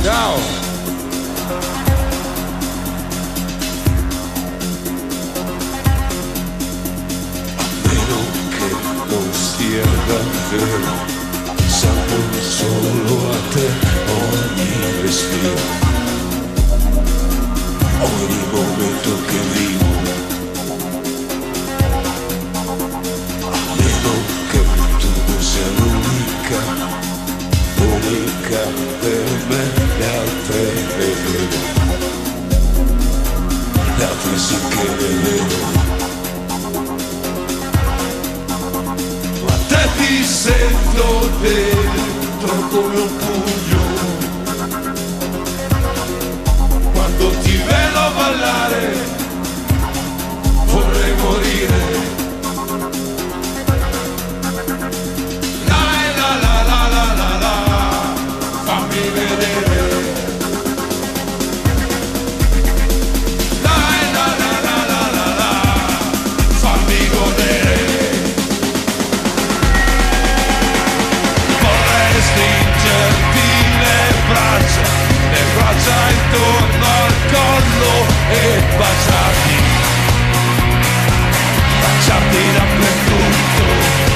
Ciao. Meno che non sia davvero, pensando solo a te, ogni respiro, ogni momento che vivo. A meno che tu non sia l'unica, unica per me, le altre le vedo, le altre sì che le vedo. Ti sento dentro come un pugno, quando ti vedo ballare vorrei morire. La la la la la la la, fammi vedere. La la la la la la la, fammi godere. Stringerti le braccia intorno al collo e baciarti dappertutto.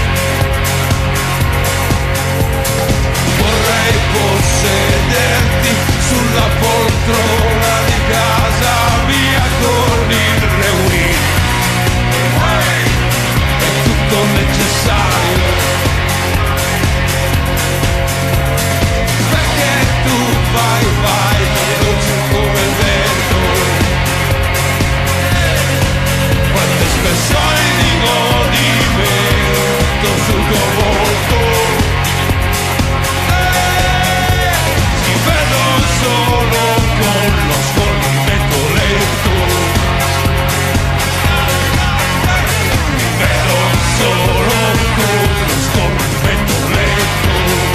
Vorrei possederti sulla poltrona di casa mia con il rewind. È tutto necessario. Vai, vai, veloce come il vento. Quante espressioni di godimento sul tuo volto. Ti vedo solo con lo scorrimento lento. Ti vedo solo con lo scorrimento lento.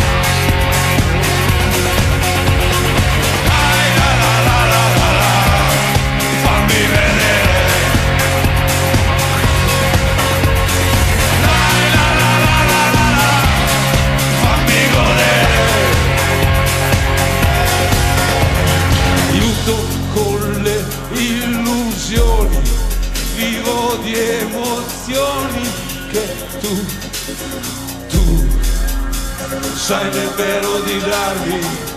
Con le illusioni vivo di emozioni che tu non sai nemmeno di darmi,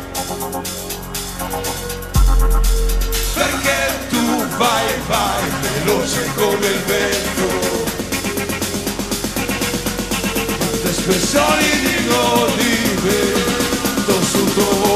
perché tu vai veloce come il vento. Quante espressioni di godimento sul tuo